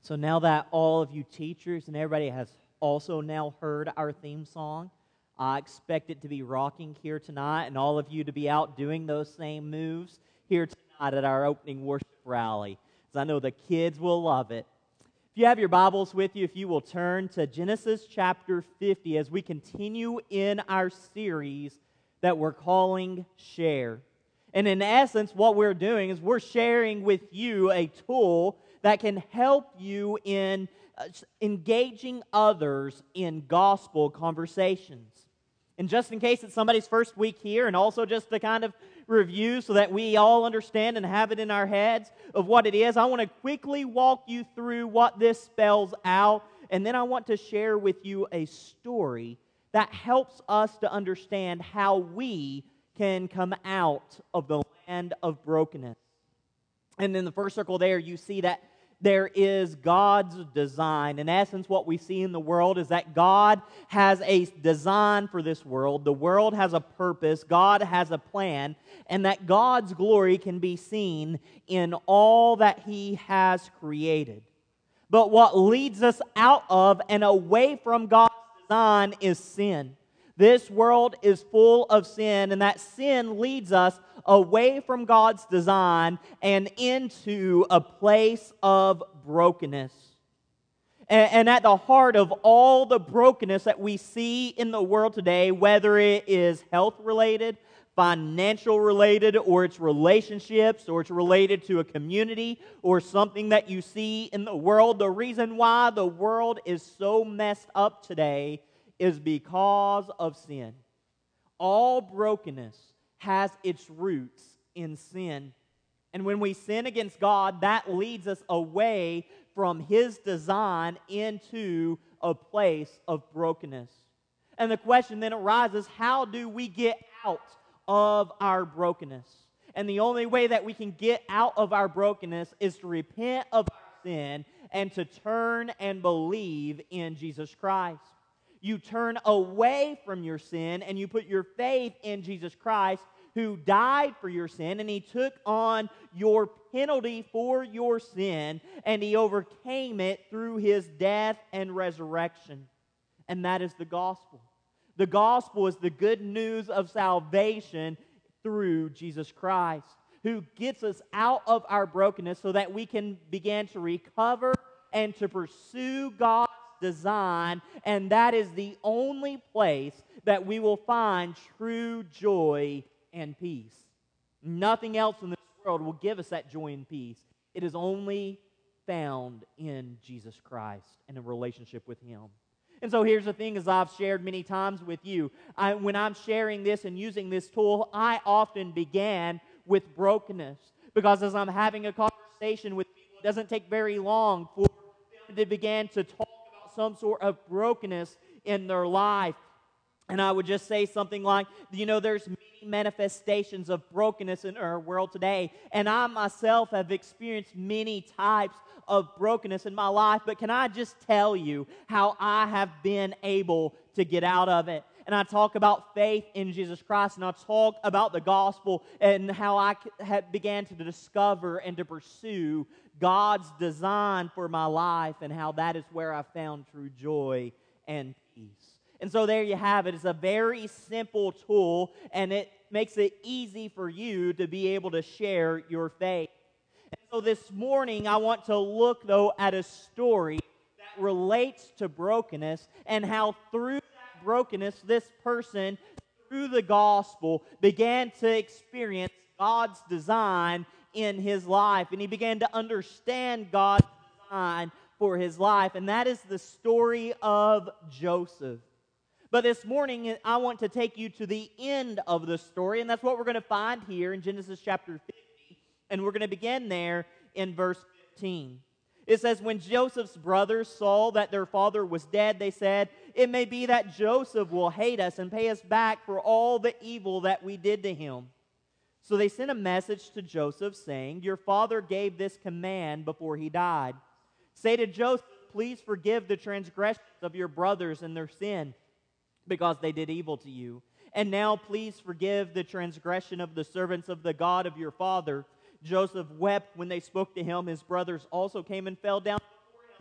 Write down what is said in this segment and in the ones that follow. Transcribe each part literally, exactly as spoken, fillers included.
So now that all of you teachers and everybody has also now heard our theme song, I expect it to be rocking here tonight and all of you to be out doing those same moves here tonight at our opening worship rally, because I know the kids will love it. If you have your Bibles with you, if you will turn to Genesis chapter fifty as we continue in our series that we're calling Share. And in essence, what we're doing is we're sharing with you a tool that can help you in uh, engaging others in gospel conversations. And just in case it's somebody's first week here, and also just to kind of review so that we all understand and have it in our heads of what it is, I want to quickly walk you through what this spells out, and then I want to share with you a story that helps us to understand how we can come out of the land of brokenness. And in the first circle there, you see that there is God's design. In essence, what we see in the world is that God has a design for this world. The world has a purpose. God has a plan. And that God's glory can be seen in all that He has created. But what leads us out of and away from God's design is sin. This world is full of sin, and that sin leads us away from God's design and into a place of brokenness. And, and at the heart of all the brokenness that we see in the world today, whether it is health-related, financial-related, or it's relationships, or it's related to a community, or something that you see in the world, the reason why the world is so messed up today is because of sin. All brokenness has its roots in sin. And when we sin against God, that leads us away from His design into a place of brokenness. And the question then arises, how do we get out of our brokenness? And the only way that we can get out of our brokenness is to repent of our sin and to turn and believe in Jesus Christ. You turn away from your sin and you put your faith in Jesus Christ, who died for your sin, and He took on your penalty for your sin, and He overcame it through His death and resurrection. And that is the gospel. The gospel is the good news of salvation through Jesus Christ, who gets us out of our brokenness so that we can begin to recover and to pursue God's design, and that is the only place that we will find true joy and peace. Nothing else in this world will give us that joy and peace. It is only found in Jesus Christ and a relationship with Him. And so here's the thing, as I've shared many times with you, I, when I'm sharing this and using this tool, I often began with brokenness, because as I'm having a conversation with people, it doesn't take very long for them to begin to talk some sort of brokenness in their life. And I would just say something like, you know, there's many manifestations of brokenness in our world today, and I myself have experienced many types of brokenness in my life, but can I just tell you how I have been able to get out of it? And I talk about faith in Jesus Christ, and I talk about the gospel and how I began to discover and to pursue God's design for my life, and how that is where I found true joy and peace. And so there you have it. It's a very simple tool, and it makes it easy for you to be able to share your faith. And so this morning, I want to look, though, at a story that relates to brokenness, and how through that brokenness, this person, through the gospel, began to experience God's design in his life, and he began to understand God's design for his life, and that is the story of Joseph. But this morning, I want to take you to the end of the story, and that's what we're going to find here in Genesis chapter fifty, and we're going to begin there in verse fifteen. It says, when Joseph's brothers saw that their father was dead, they said, "It may be that Joseph will hate us and pay us back for all the evil that we did to him." So they sent a message to Joseph saying, "Your father gave this command before he died. Say to Joseph, please forgive the transgressions of your brothers and their sin, because they did evil to you. And now please forgive the transgression of the servants of the God of your father." Joseph wept when they spoke to him. His brothers also came and fell down before him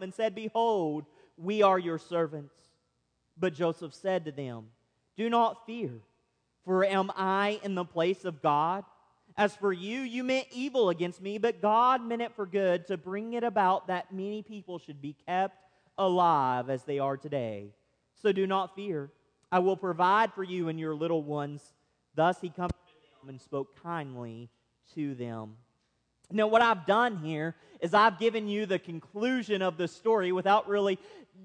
and said, "Behold, we are your servants." But Joseph said to them, "Do not fear, for am I in the place of God? As for you, you meant evil against me, but God meant it for good, to bring it about that many people should be kept alive as they are today. So do not fear. I will provide for you and your little ones." Thus he comforted them and spoke kindly to them. Now, what I've done here is I've given you the conclusion of the story without really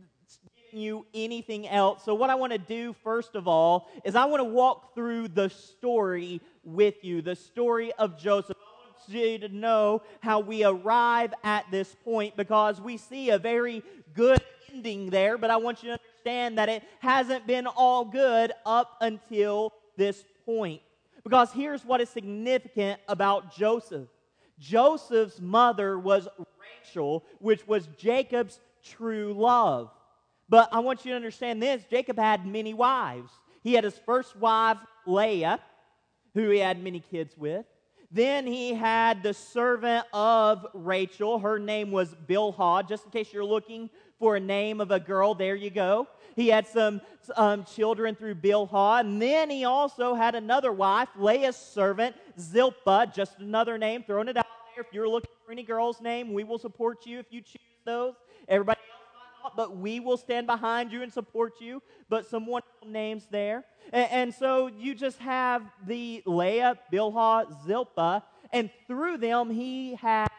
giving you anything else. So what I want to do, first of all, is I want to walk through the story with you, the story of Joseph. I want you to know how we arrive at this point, because we see a very good ending there, but I want you to understand that it hasn't been all good up until this point. Because here's what is significant about Joseph. Joseph's mother was Rachel, which was Jacob's true love. But I want you to understand this: Jacob had many wives. He had his first wife, Leah, who he had many kids with. Then he had the servant of Rachel. Her name was Bilhah. Just in case you're looking for a name of a girl, there you go. He had some um, children through Bilhah. And then he also had another wife, Leah's servant, Zilpah. Just another name, throwing it out there. If you're looking for any girl's name, we will support you if you choose those. Everybody else might not, but we will stand behind you and support you. But some wonderful names there. And, and so you just have the Leah, Bilhah, Zilpah, and through them he had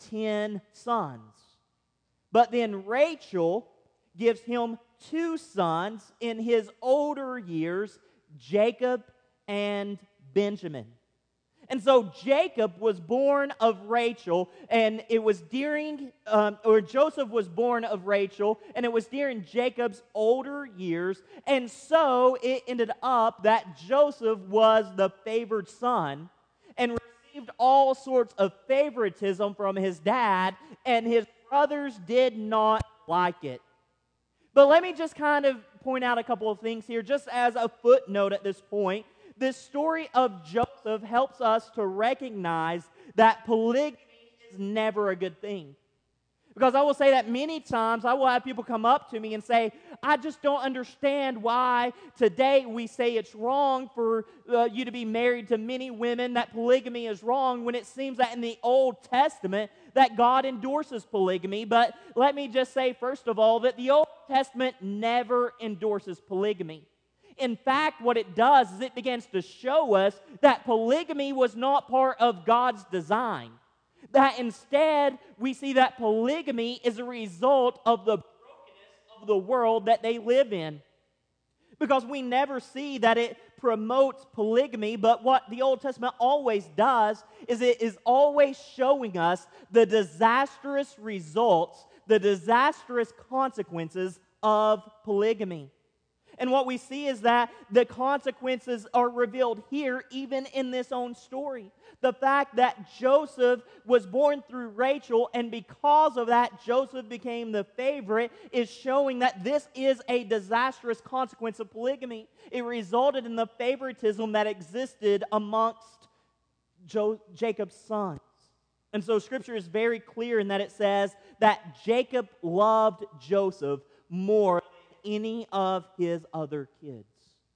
ten sons. But then Rachel gives him two sons in his older years, Jacob and Benjamin. And so Jacob was born of Rachel, and it was during, um, or Joseph was born of Rachel, and it was during Jacob's older years. And so it ended up that Joseph was the favored son and received all sorts of favoritism from his dad, and his brothers did not like it. But let me just kind of point out a couple of things here, just as a footnote at this point. This story of Joseph helps us to recognize that polygamy is never a good thing. Because I will say that many times I will have people come up to me and say, "I just don't understand why today we say it's wrong for uh, you to be married to many women, that polygamy is wrong, when it seems that in the Old Testament that God endorses polygamy." But let me just say, first of all, that the Old Testament never endorses polygamy. In fact, what it does is it begins to show us that polygamy was not part of God's design. That instead, we see that polygamy is a result of the brokenness of the world that they live in. Because we never see that it promotes polygamy, but what the Old Testament always does is it is always showing us the disastrous results, the disastrous consequences of polygamy. And what we see is that the consequences are revealed here, even in this own story. The fact that Joseph was born through Rachel, and because of that, Joseph became the favorite, is showing that this is a disastrous consequence of polygamy. It resulted in the favoritism that existed amongst Jo- Jacob's sons. And so Scripture is very clear in that it says that Jacob loved Joseph more any of his other kids.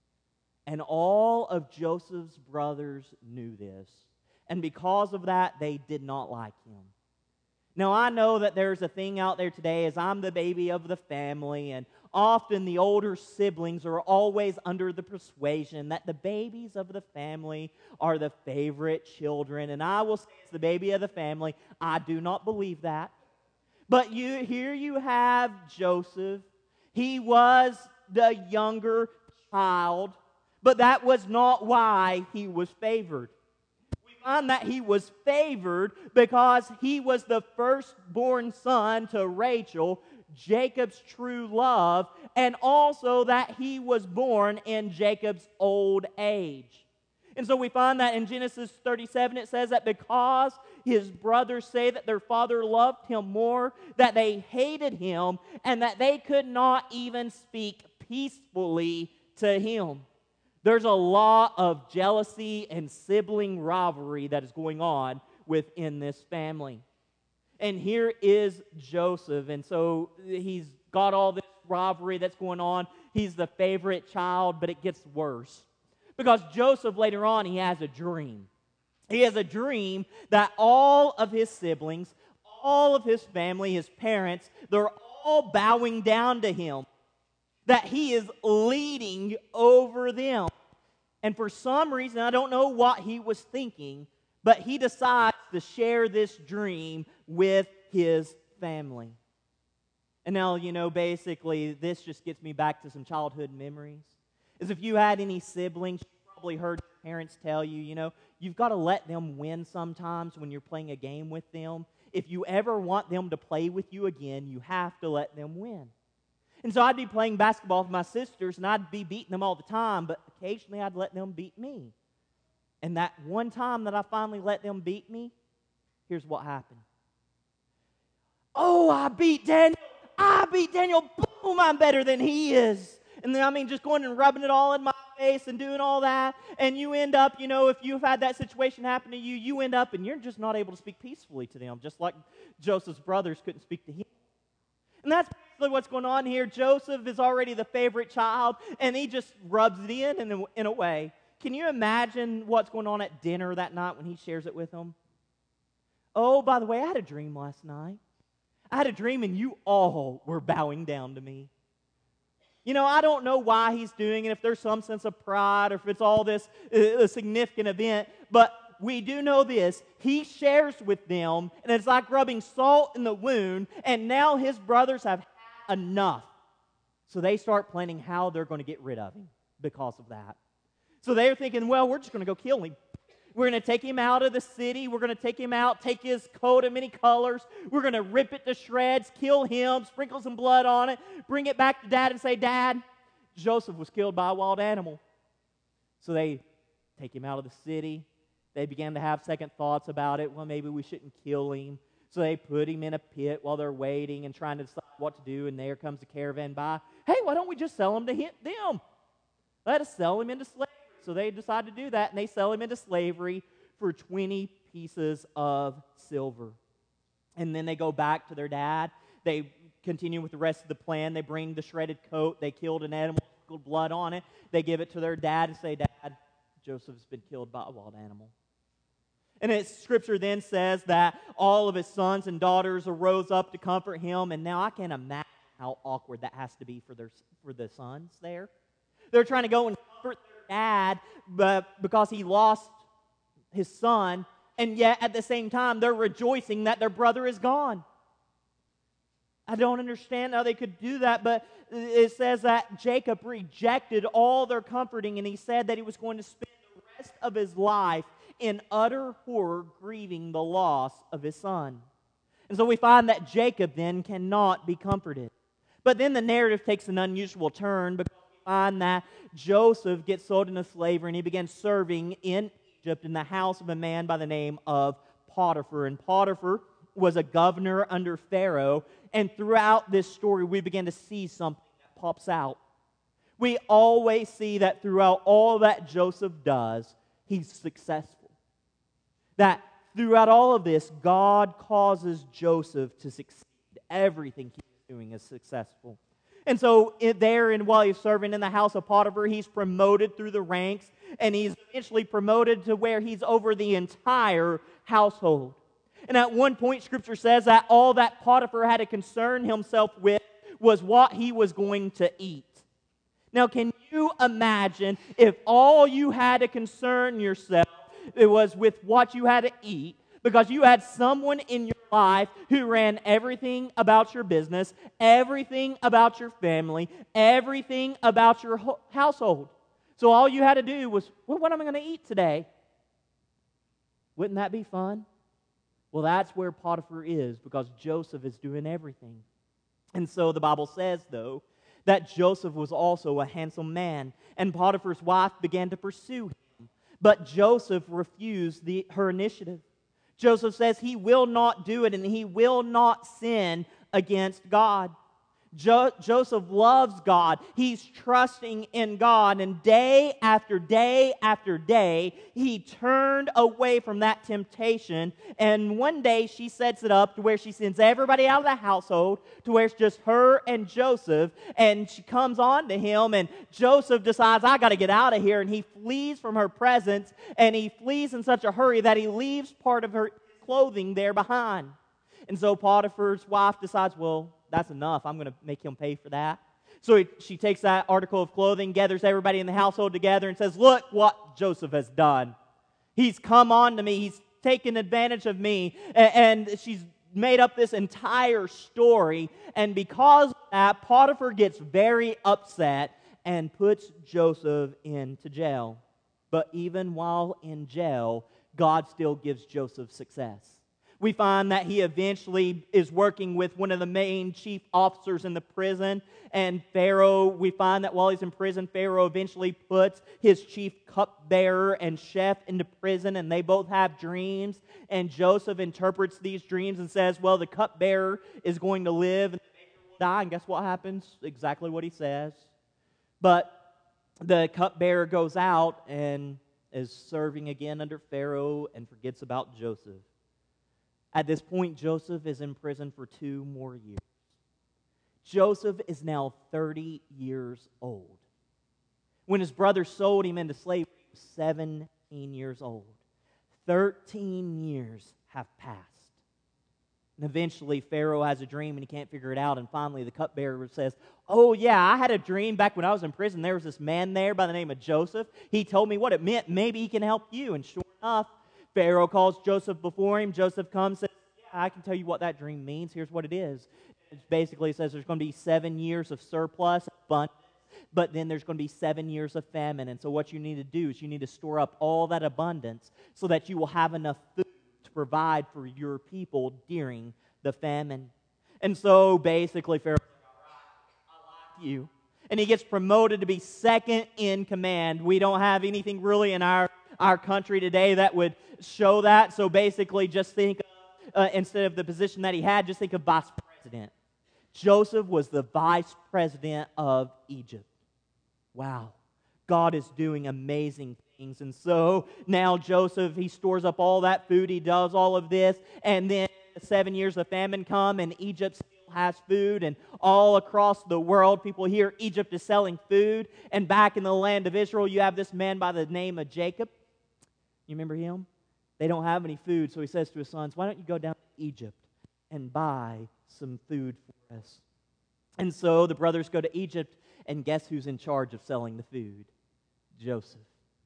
And all of Joseph's brothers knew this. And because of that, they did not like him. Now, I know that there's a thing out there today as I'm the baby of the family, and often the older siblings are always under the persuasion that the babies of the family are the favorite children. And I will say, as the baby of the family, I do not believe that. But you here you have Joseph. He was the younger child, but that was not why he was favored. We find that he was favored because he was the firstborn son to Rachel, Jacob's true love, and also that he was born in Jacob's old age. And so we find that in Genesis thirty-seven, it says that because his brothers say that their father loved him more, that they hated him, and that they could not even speak peacefully to him. There's a lot of jealousy and sibling rivalry that is going on within this family. And here is Joseph. And so he's got all this rivalry that's going on. He's the favorite child, but it gets worse. Because Joseph, later on, he has a dream. He has a dream that all of his siblings, all of his family, his parents, they're all bowing down to him. That he is leading over them. And for some reason, I don't know what he was thinking, but he decides to share this dream with his family. And now, you know, basically, this just gets me back to some childhood memories. Is if you had any siblings, you probably heard your parents tell you, you know, you've got to let them win sometimes when you're playing a game with them. If you ever want them to play with you again, you have to let them win. And so I'd be playing basketball with my sisters, and I'd be beating them all the time, but occasionally I'd let them beat me. And that one time that I finally let them beat me, here's what happened. Oh, I beat Daniel. I beat Daniel. Boom, I'm better than he is. And then, I mean, just going and rubbing it all in my face and doing all that. And you end up, you know, if you've had that situation happen to you, you end up and you're just not able to speak peacefully to them, just like Joseph's brothers couldn't speak to him. And that's basically what's going on here. Joseph is already the favorite child, and he just rubs it in in a, in a way. Can you imagine what's going on at dinner that night when he shares it with them? Oh, by the way, I had a dream last night. I had a dream, and you all were bowing down to me. You know, I don't know why he's doing it, if there's some sense of pride, or if it's all this uh, a significant event, but we do know this. He shares with them, and it's like rubbing salt in the wound, and now his brothers have had enough. So they start planning how they're going to get rid of him because of that. So they're thinking, well, we're just going to go kill him. We're going to take him out of the city. We're going to take him out, take his coat of many colors. We're going to rip it to shreds, kill him, sprinkle some blood on it, bring it back to Dad and say, Dad, Joseph was killed by a wild animal. So they take him out of the city. They began to have second thoughts about it. Well, maybe we shouldn't kill him. So they put him in a pit while they're waiting and trying to decide what to do. And there comes the caravan by. Hey, why don't we just sell him to him, them? Let us sell him into slavery. So they decide to do that, and they sell him into slavery for twenty pieces of silver. And then they go back to their dad. They continue with the rest of the plan. They bring the shredded coat. They killed an animal, sprinkled blood on it. They give it to their dad and say, Dad, Joseph's been killed by a wild animal. And it, Scripture then says that all of his sons and daughters arose up to comfort him. And now I can't imagine how awkward that has to be for their for the sons there. They're trying to go and comfort their dad but because he lost his son. And yet at the same time, they're rejoicing that their brother is gone. I don't understand how they could do that, but it says that Jacob rejected all their comforting, and he said that he was going to spend the rest of his life in utter horror, grieving the loss of his son. And so we find that Jacob then cannot be comforted. But then the narrative takes an unusual turn, because we find that Joseph gets sold into slavery, and he begins serving in Egypt in the house of a man by the name of Potiphar. And Potiphar was a governor under Pharaoh, and throughout this story we begin to see something that pops out. We always see that throughout all that Joseph does, he's successful. That throughout all of this, God causes Joseph to succeed. Everything he's doing is successful. And so in, there, and while he's serving in the house of Potiphar, he's promoted through the ranks, and he's eventually promoted to where he's over the entire household. And at one point, Scripture says that all that Potiphar had to concern himself with was what he was going to eat. Now, can you imagine if all you had to concern yourself it was with what you had to eat, because you had someone in your life who ran everything about your business, everything about your family, everything about your ho- household. So all you had to do was, well, what am I going to eat today? Wouldn't that be fun? Well, that's where Potiphar is, because Joseph is doing everything. And so the Bible says, though, that Joseph was also a handsome man, and Potiphar's wife began to pursue him. But Joseph refused the, her initiative. Joseph says he will not do it, and he will not sin against God. Jo- Joseph loves God. He's trusting in God. And day after day after day, he turned away from that temptation. And one day she sets it up to where she sends everybody out of the household, to where it's just her and Joseph. And she comes on to him, and Joseph decides, I got to get out of here. And he flees from her presence, and he flees in such a hurry that he leaves part of her clothing there behind. And so Potiphar's wife decides, well, that's enough. I'm going to make him pay for that. So he, she takes that article of clothing, gathers everybody in the household together, and says, look what Joseph has done. He's come on to me. He's taken advantage of me. And, and she's made up this entire story. And because of that, Potiphar gets very upset and puts Joseph into jail. But even while in jail, God still gives Joseph success. We find that he eventually is working with one of the main chief officers in the prison. And Pharaoh, we find that while he's in prison, Pharaoh eventually puts his chief cupbearer and chef into prison, and they both have dreams. And Joseph interprets these dreams and says, well, the cupbearer is going to live and the baker will die. And guess what happens? Exactly what he says. But the cupbearer goes out and is serving again under Pharaoh and forgets about Joseph. At this point, Joseph is in prison for two more years. Joseph is now thirty years old. When his brother sold him into slavery, he was seventeen years old. thirteen years have passed. And eventually, Pharaoh has a dream and he can't figure it out. And finally, the cupbearer says, oh, yeah, I had a dream back when I was in prison. There was this man there by the name of Joseph. He told me what it meant. Maybe he can help you. And sure enough, Pharaoh calls Joseph before him. Joseph comes and says, yeah, I can tell you what that dream means. Here's what it is. It basically says there's going to be seven years of surplus, abundance, but then there's going to be seven years of famine. And so what you need to do is you need to store up all that abundance so that you will have enough food to provide for your people during the famine. And so basically Pharaoh's like, all right, I like you. And he gets promoted to be second in command. We don't have anything really in our, our country today that would show that. So basically just think of, uh, instead of the position that he had, just think of vice president. Joseph was the vice president of Egypt. Wow. God is doing amazing things. And so now Joseph, he stores up all that food. He does all of this. And then seven years of famine come and Egypt still has food. And all across the world, people hear Egypt is selling food. And back in the land of Israel, you have this man by the name of Jacob. You remember him? They don't have any food. So he says to his sons, why don't you go down to Egypt and buy some food for us? And so the brothers go to Egypt. And guess who's in charge of selling the food? Joseph.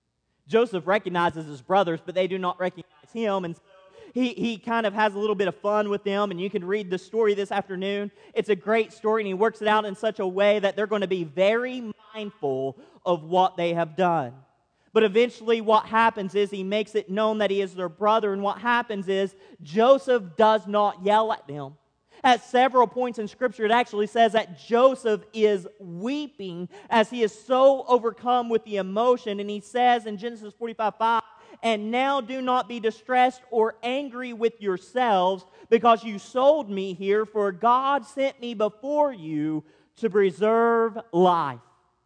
Joseph recognizes his brothers, but they do not recognize him. And so he, he kind of has a little bit of fun with them. And you can read the story this afternoon. It's a great story, and he works it out in such a way that they're going to be very mindful of what they have done. But eventually what happens is he makes it known that he is their brother. And what happens is Joseph does not yell at them. At several points in Scripture, it actually says that Joseph is weeping as he is so overcome with the emotion. And he says in Genesis forty-five five, and now do not be distressed or angry with yourselves because you sold me here, for God sent me before you to preserve life.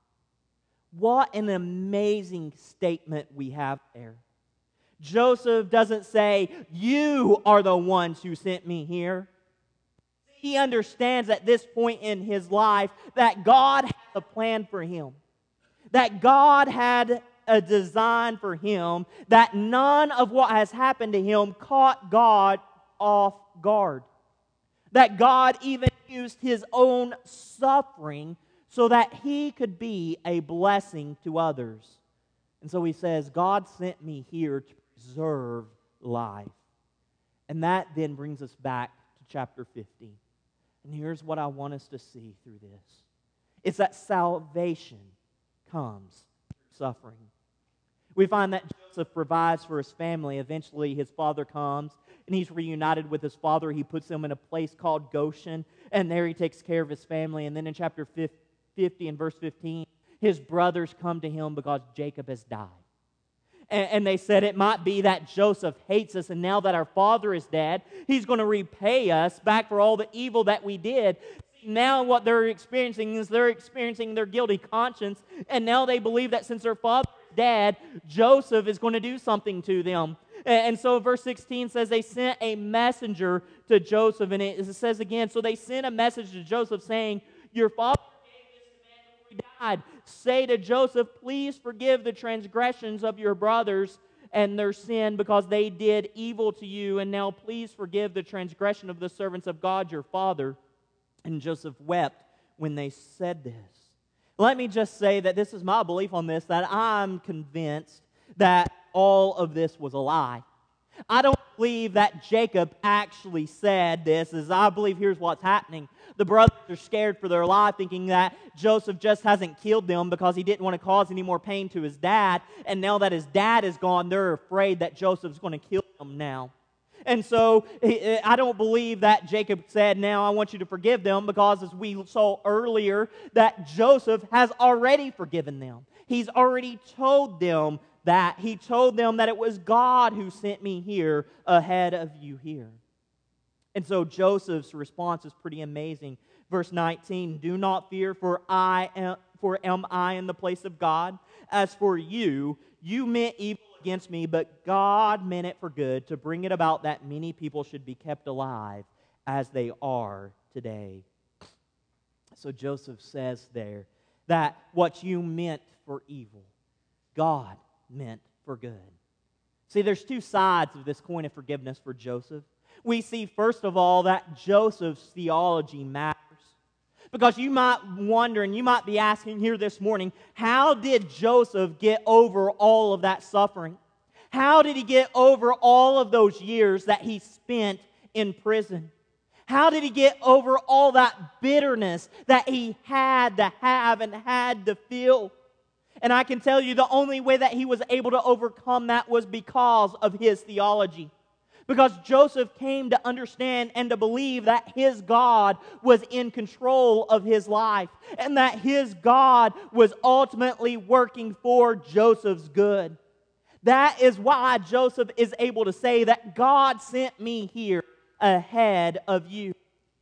What an amazing statement we have there. Joseph doesn't say, you are the ones who sent me here. He understands at this point in his life that God had a plan for him, that God had a design for him, that none of what has happened to him caught God off guard, that God even used his own suffering so that he could be a blessing to others. And so he says, God sent me here to preserve life. And that then brings us back to chapter fifteen. And here's what I want us to see through this. It's that salvation comes through suffering. We find that Joseph provides for his family. Eventually his father comes and he's reunited with his father. He puts him in a place called Goshen, and there he takes care of his family. And then in chapter fifty and verse fifteen, his brothers come to him because Jacob has died. And they said it might be that Joseph hates us, and now that our father is dead, he's going to repay us back for all the evil that we did. now what they're experiencing is they're experiencing their guilty conscience, and now they believe that since their father is dead, Joseph is going to do something to them. And so verse sixteen says they sent a messenger to Joseph, and it says again, so they sent a message to Joseph saying, your father gave this command before he died. Say to Joseph, please forgive the transgressions of your brothers and their sin, because they did evil to you, and now please forgive the transgression of the servants of God your father. And Joseph wept when they said this. Let me just say that this is my belief on this, that I'm convinced that all of this was a lie. I don't believe that Jacob actually said this, as I believe here's what's happening. The brothers are scared for their life, thinking that Joseph just hasn't killed them because he didn't want to cause any more pain to his dad. And now that his dad is gone, they're afraid that Joseph's going to kill them now. And so I don't believe that Jacob said, now I want you to forgive them, because as we saw earlier, that Joseph has already forgiven them. He's already told them that. He told them that it was God who sent me here ahead of you here. And so Joseph's response is pretty amazing. Verse nineteen, do not fear, for I am, for am I in the place of God? As for you, you meant evil against me, but God meant it for good, to bring it about that many people should be kept alive as they are today. So Joseph says there that what you meant for evil, God meant for good. See, there's two sides of this coin of forgiveness for Joseph. We see, first of all, that Joseph's theology matters. Because you might wonder, and you might be asking here this morning, how did Joseph get over all of that suffering? How did he get over all of those years that he spent in prison? How did he get over all that bitterness that he had to have and had to feel? And I can tell you the only way that he was able to overcome that was because of his theology. Because Joseph came to understand and to believe that his God was in control of his life, and that his God was ultimately working for Joseph's good. That is why Joseph is able to say that God sent me here ahead of you.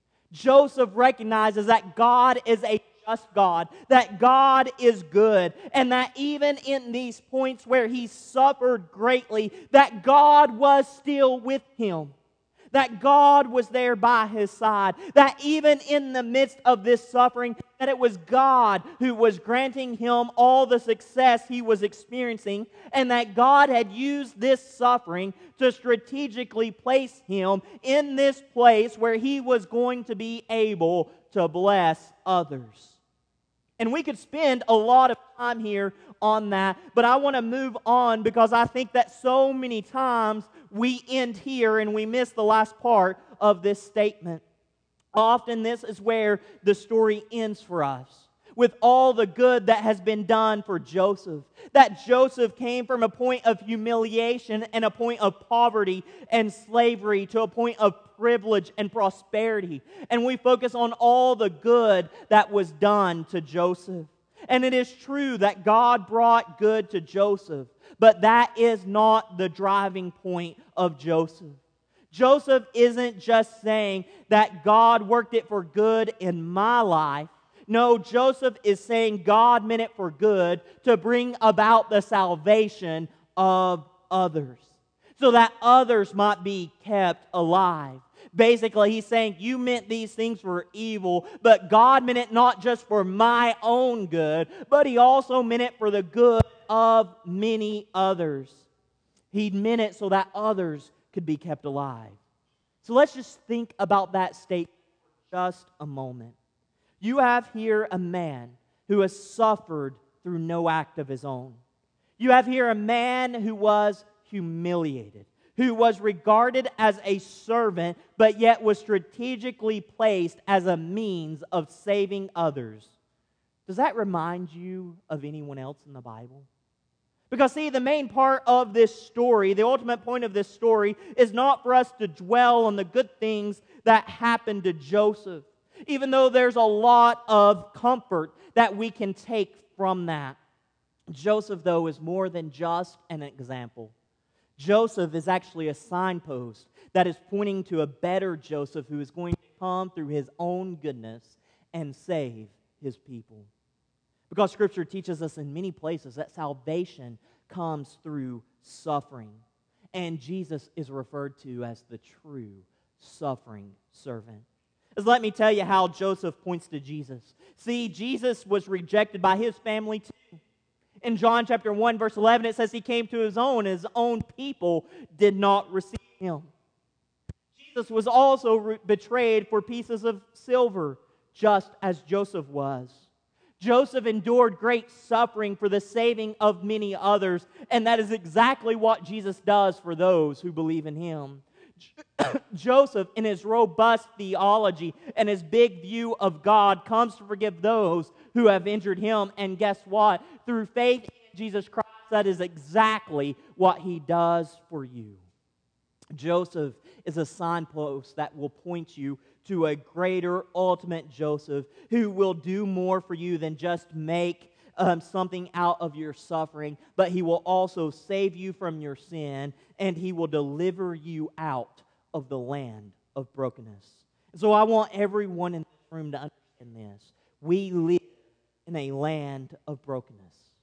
Joseph recognizes that God is a just God, that God is good, and that even in these points where he suffered greatly, that God was still with him, that God was there by his side, that even in the midst of this suffering, that it was God who was granting him all the success he was experiencing, and that God had used this suffering to strategically place him in this place where he was going to be able to bless others. And we could spend a lot of time here on that, but I want to move on because I think that so many times we end here and we miss the last part of this statement. Often this is where the story ends for us, with all the good that has been done for Joseph. That Joseph came from a point of humiliation and a point of poverty and slavery to a point of privilege and prosperity. And we focus on all the good that was done to Joseph. And it is true that God brought good to Joseph, but that is not the driving point of Joseph. Joseph isn't just saying that God worked it for good in my life. No, Joseph is saying God meant it for good to bring about the salvation of others, so that others might be kept alive. Basically, he's saying you meant these things for evil, but God meant it not just for my own good, but he also meant it for the good of many others. He meant it so that others could be kept alive. So let's just think about that statement for just a moment. You have here a man who has suffered through no act of his own. You have here a man who was humiliated, who was regarded as a servant, but yet was strategically placed as a means of saving others. Does that remind you of anyone else in the Bible? Because, see, the main part of this story, the ultimate point of this story, is not for us to dwell on the good things that happened to Joseph, even though there's a lot of comfort that we can take from that. Joseph, though, is more than just an example. Joseph is actually a signpost that is pointing to a better Joseph who is going to come through his own goodness and save his people. Because Scripture teaches us in many places that salvation comes through suffering. And Jesus is referred to as the true suffering servant. As let me tell you how Joseph points to Jesus. See, Jesus was rejected by his family too. In John chapter one, verse eleven, it says he came to his own, and his own people did not receive him. Jesus was also re- betrayed for pieces of silver, just as Joseph was. Joseph endured great suffering for the saving of many others, and that is exactly what Jesus does for those who believe in him. Joseph, in his robust theology and his big view of God, comes to forgive those who have injured him. And guess what? Through faith in Jesus Christ, that is exactly what he does for you. Joseph is a signpost that will point you to a greater, ultimate Joseph who will do more for you than just make um, something out of your suffering, but he will also save you from your sin, and he will deliver you out of the land of brokenness. So I want everyone in this room to understand this. We live in a land of brokenness.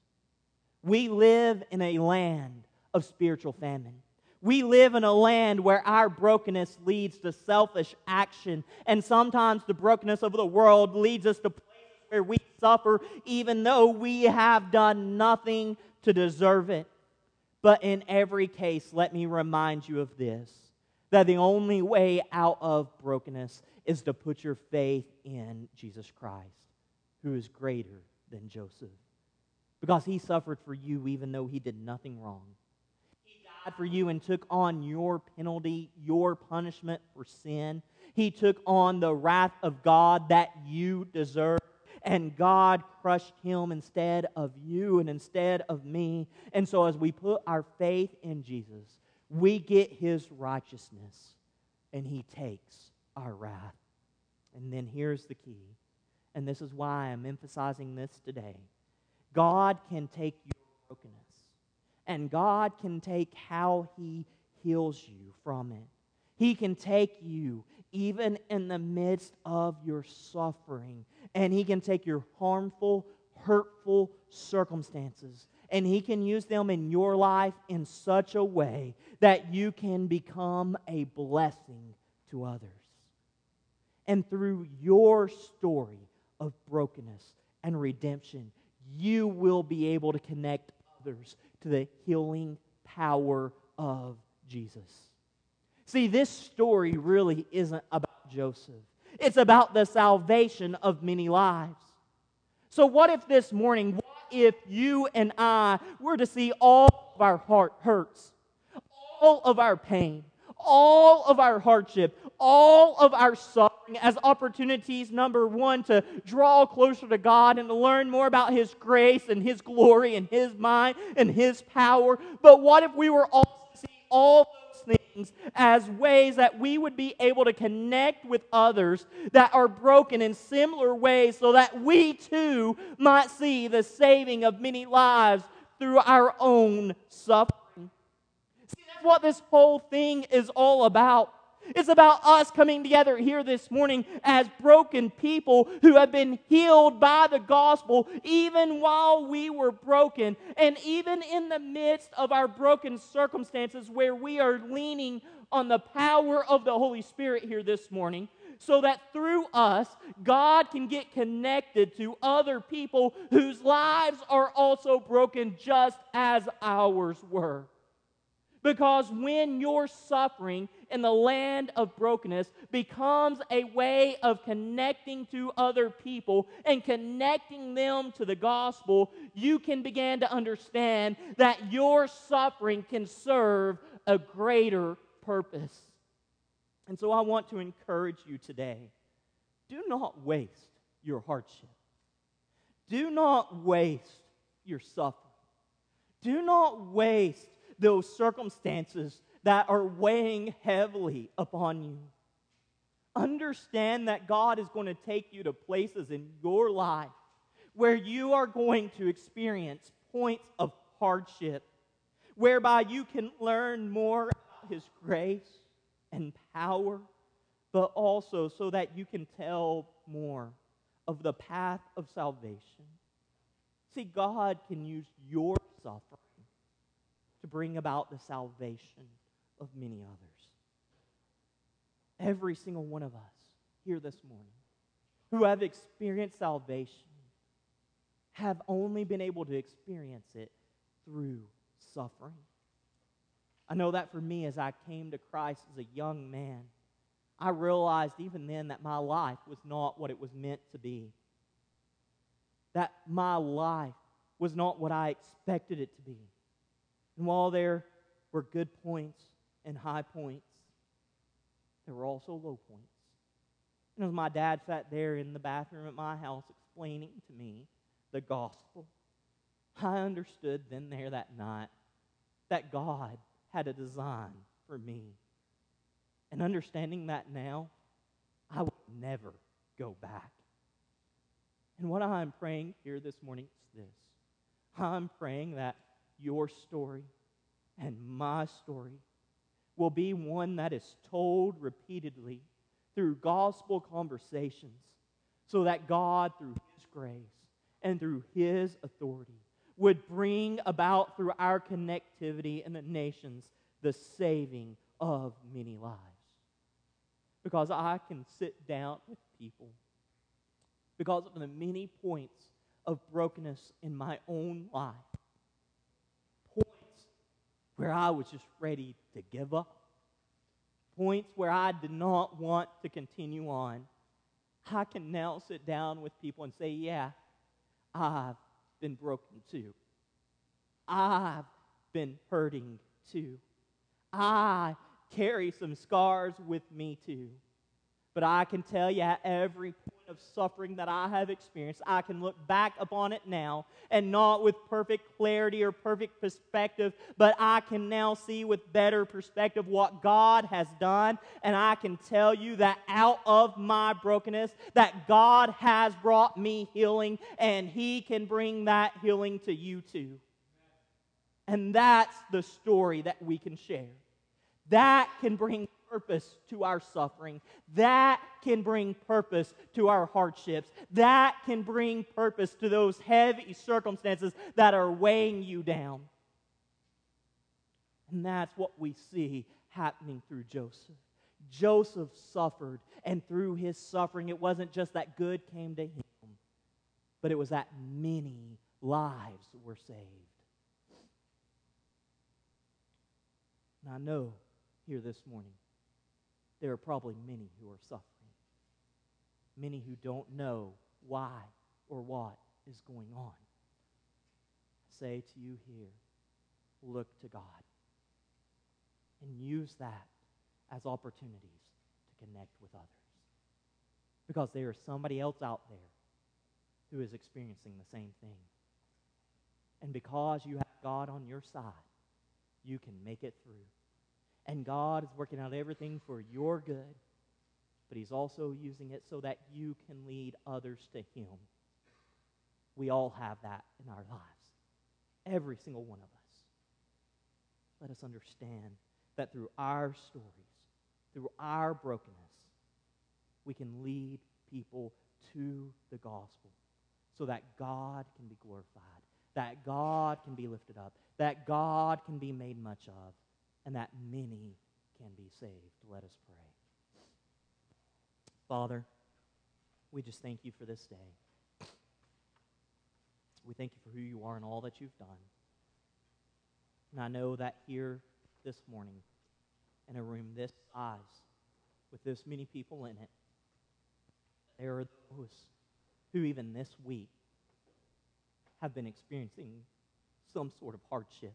We live in a land of spiritual famine. We live in a land where our brokenness leads to selfish action, and sometimes the brokenness of the world leads us to places where we suffer even though we have done nothing to deserve it. But in every case, let me remind you of this, that the only way out of brokenness is to put your faith in Jesus Christ, who is greater than Joseph. Because he suffered for you even though he did nothing wrong. For you and took on your penalty, your punishment for sin. He took on the wrath of God that you deserve, and God crushed him instead of you and instead of me. And so as we put our faith in Jesus, we get his righteousness, and he takes our wrath. And then here's the key, and this is why I'm emphasizing this today. God can take your brokenness, and God can take how he heals you from it. He can take you even in the midst of your suffering. And he can take your harmful, hurtful circumstances, and he can use them in your life in such a way that you can become a blessing to others. And through your story of brokenness and redemption, you will be able to connect others to the healing power of Jesus. See, this story really isn't about Joseph. It's about the salvation of many lives. So what if this morning, what if you and I were to see all of our heart hurts, all of our pain, all of our hardship, all of our suffering as opportunities, number one, to draw closer to God and to learn more about his grace and his glory and his might and his power. But what if we were also to see all those things as ways that we would be able to connect with others that are broken in similar ways, so that we too might see the saving of many lives through our own suffering? See, that's what this whole thing is all about. It's about us coming together here this morning as broken people who have been healed by the gospel even while we were broken, and even in the midst of our broken circumstances where we are leaning on the power of the Holy Spirit here this morning, so that through us, God can get connected to other people whose lives are also broken just as ours were. Because when your suffering in the land of brokenness becomes a way of connecting to other people and connecting them to the gospel, you can begin to understand that your suffering can serve a greater purpose. And so I want to encourage you today, do not waste your hardship. Do not waste your suffering. Do not waste those circumstances that are weighing heavily upon you. Understand that God is going to take you to places in your life where you are going to experience points of hardship, whereby you can learn more about his grace and power, but also so that you can tell more of the path of salvation. See, God can use your suffering to bring about the salvation of many others. Every single one of us here this morning who have experienced salvation have only been able to experience it through suffering. I know that for me, as I came to Christ as a young man, I realized even then that my life was not what it was meant to be. That my life was not what I expected it to be. And while there were good points and high points, there were also low points. And as my dad sat there in the bathroom at my house explaining to me the gospel, I understood then there that night that God had a design for me. And understanding that now, I will never go back. And what I'm praying here this morning is this. I'm praying that your story and my story will be one that is told repeatedly through gospel conversations, so that God, through His grace and through His authority, would bring about through our connectivity in the nations the saving of many lives. Because I can sit down with people because of the many points of brokenness in my own life, points where I was just ready to give up, points where I did not want to continue on. I can now sit down with people and say, yeah, I've been broken too. I've been hurting too. I carry some scars with me too. But I can tell you at every point of suffering that I have experienced, I can look back upon it now, and not with perfect clarity or perfect perspective, but I can now see with better perspective what God has done. And I can tell you that out of my brokenness, that God has brought me healing, and He can bring that healing to you too. And that's the story that we can share. That can bring purpose to our suffering. That can bring purpose to our hardships. That can bring purpose to those heavy circumstances that are weighing you down. And that's what we see happening through Joseph. Joseph suffered, and through his suffering, it wasn't just that good came to him, but it was that many lives were saved. And I know here this morning, there are probably many who are suffering. Many who don't know why or what is going on. I say to you here, look to God. And use that as opportunities to connect with others. Because there is somebody else out there who is experiencing the same thing. And because you have God on your side, you can make it through. And God is working out everything for your good, but He's also using it so that you can lead others to Him. We all have that in our lives. Every single one of us. Let us understand that through our stories, through our brokenness, we can lead people to the gospel so that God can be glorified, that God can be lifted up, that God can be made much of, and that many can be saved. Let us pray. Father, we just thank You for this day. We thank You for who You are and all that You've done. And I know that here this morning, in a room this size, with this many people in it, there are those who even this week have been experiencing some sort of hardship,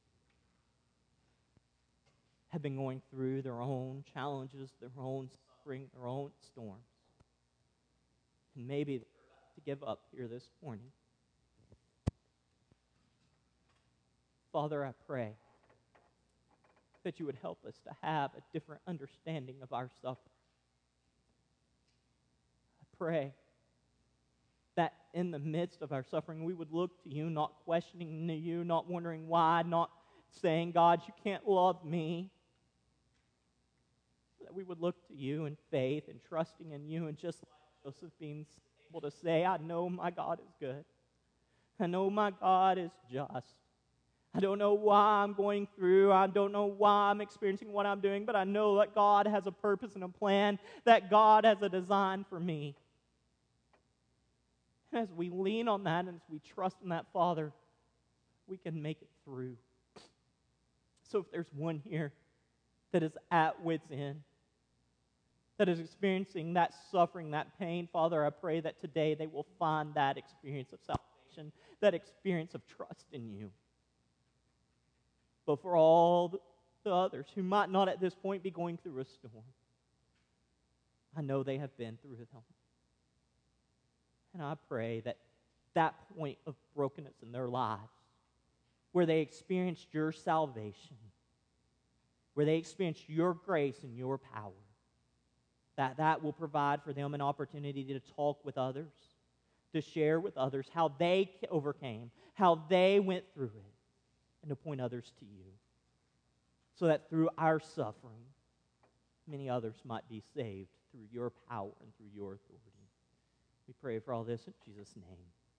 have been going through their own challenges, their own suffering, their own storms. And maybe they're about to give up here this morning. Father, I pray that You would help us to have a different understanding of our suffering. I pray that in the midst of our suffering, we would look to You, not questioning You, not wondering why, not saying, God, You can't love me. That we would look to You in faith and trusting in You, and just like Josephine, able to say, I know my God is good. I know my God is just. I don't know why I'm going through. I don't know why I'm experiencing what I'm doing, but I know that God has a purpose and a plan, that God has a design for me. And as we lean on that and as we trust in that, Father, we can make it through. So if there's one here that is at wit's end, that is experiencing that suffering, that pain, Father, I pray that today they will find that experience of salvation, that experience of trust in you. But for all the others who might not at this point be going through a storm, I know they have been through them. And I pray that that point of brokenness in their lives, where they experienced your salvation, where they experienced your grace and your power, that that will provide for them an opportunity to talk with others, to share with others how they overcame, how they went through it, and to point others to you, so that through our suffering, many others might be saved through your power and through your authority. We pray for all this in Jesus' name.